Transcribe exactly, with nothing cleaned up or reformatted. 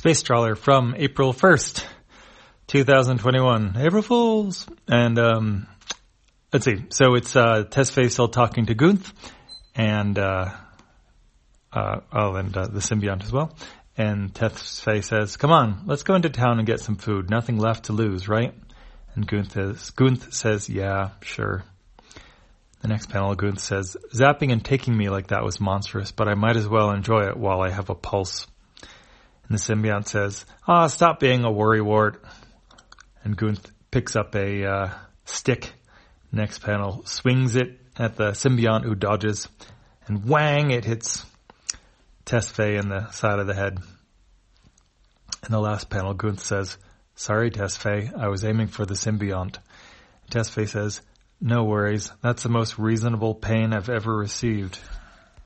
Space Trawler from April first, twenty twenty-one. April Fools! And, um, let's see. So it's, uh, Tesfaye still talking to Gunth, and, uh, uh, oh, and, uh, the symbiont as well. And Tesfaye says, come on, let's go into town and get some food. Nothing left to lose, right? And Gunth, is, Gunth says, yeah, sure. The next panel, Gunth says, zapping and taking me like that was monstrous, but I might as well enjoy it while I have a pulse. And the symbiont says, ah, oh, stop being a worrywart. And Gunth picks up a uh, stick. Next panel, swings it at the symbiont, who dodges, and whang, it hits Tesfaye in the side of the head. In the last panel, Gunth says, sorry, Tesfaye, I was aiming for the symbiont. Tesfaye says, no worries, that's the most reasonable pain I've ever received.